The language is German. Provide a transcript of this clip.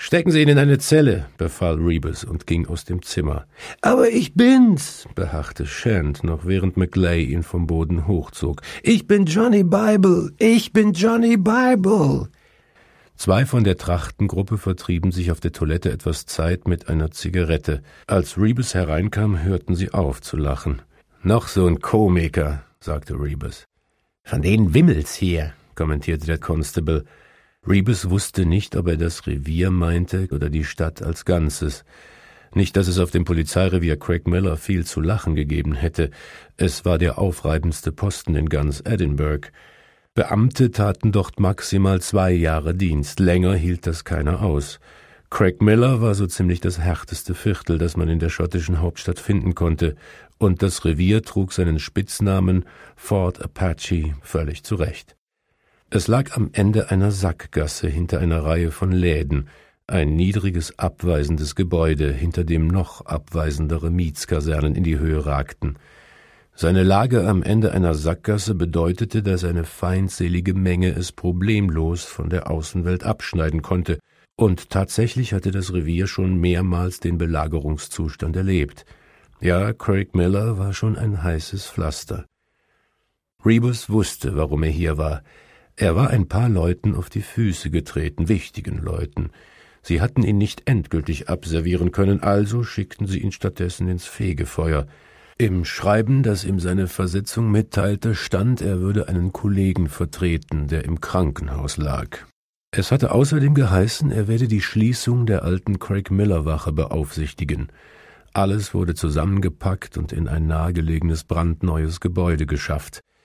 »Stecken Sie ihn in eine Zelle«, befahl Rebus und ging aus dem Zimmer. »Aber ich bin's«, beharrte Shand, noch während Maclay ihn vom Boden hochzog. »Ich bin Johnny Bible! Ich bin Johnny Bible!« Zwei von der Trachtengruppe vertrieben sich auf der Toilette etwas Zeit mit einer Zigarette. Als Rebus hereinkam, hörten sie auf zu lachen. »Noch so ein Komiker«, sagte Rebus. »Von denen wimmelt's hier«, kommentierte der Constable. Rebus wusste nicht, ob er das Revier meinte oder die Stadt als Ganzes. Nicht, dass es auf dem Polizeirevier Craig Miller viel zu lachen gegeben hätte. Es war der aufreibendste Posten in ganz Edinburgh. Beamte taten dort maximal 2 Jahre Dienst. Länger hielt das keiner aus. Craig Miller war so ziemlich das härteste Viertel, das man in der schottischen Hauptstadt finden konnte, und das Revier trug seinen Spitznamen Fort Apache völlig zu Recht. Es lag am Ende einer Sackgasse hinter einer Reihe von Läden, ein niedriges, abweisendes Gebäude, hinter dem noch abweisendere Mietskasernen in die Höhe ragten. Seine Lage am Ende einer Sackgasse bedeutete, dass eine feindselige Menge es problemlos von der Außenwelt abschneiden konnte, und tatsächlich hatte das Revier schon mehrmals den Belagerungszustand erlebt. Ja, Craig Miller war schon ein heißes Pflaster. Rebus wusste, warum er hier war. Er war ein paar Leuten auf die Füße getreten, wichtigen Leuten. Sie hatten ihn nicht endgültig abservieren können, also schickten sie ihn stattdessen ins Fegefeuer. Im Schreiben, das ihm seine Versetzung mitteilte, stand, er würde einen Kollegen vertreten, der im Krankenhaus lag. Es hatte außerdem geheißen, er werde die Schließung der alten Craig-Miller-Wache beaufsichtigen. Alles wurde zusammengepackt und in ein nahegelegenes brandneues Gebäude geschafft.